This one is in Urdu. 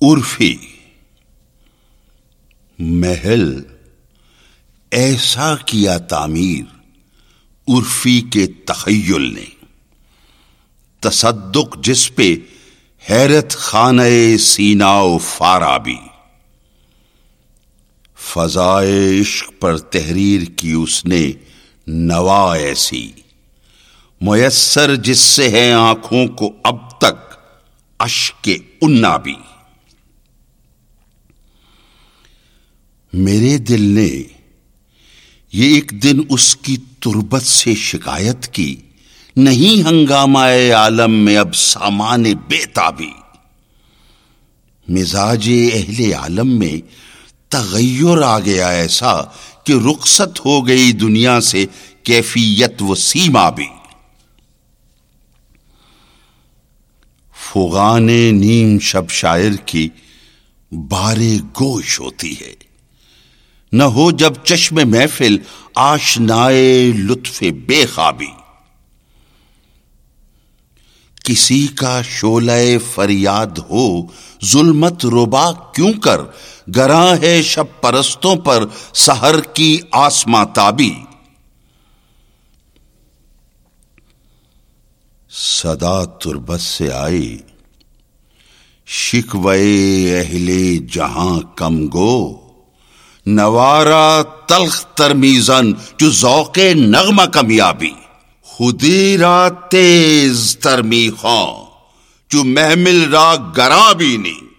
عرفی محل ایسا کیا تعمیر عرفی کے تخیل نے، تصدق جس پہ حیرت خانہ سینا و فارابی، فضائے عشق پر تحریر کی اس نے نوا ایسی، میسر جس سے ہے آنکھوں کو اب تک اشک عنابی۔ میرے دل نے یہ ایک دن اس کی تربت سے شکایت کی، نہیں ہنگامہ عالم میں اب سامان بے تابی۔ مزاج اہل عالم میں تغیر آ گیا ایسا کہ رخصت ہو گئی دنیا سے کیفیت و سیما بھی۔ فغان نیم شب شاعر کی بارے گوش ہوتی ہے، نہ ہو جب چشم محفل آشنائے لطف بے خوابی۔ کسی کا شعلہ فریاد ہو ظلمت ربا کیوں کر، گراں ہے شب پرستوں پر سحر کی آسماں تابی۔ صدا تربت سے آئی شکوے اہل جہاں کم گو، نوارا تلخ ترمیزن جو ذوق نغمہ کمیابی۔ خودی را تیز ترمی خواں جو محمل را گراں بینی،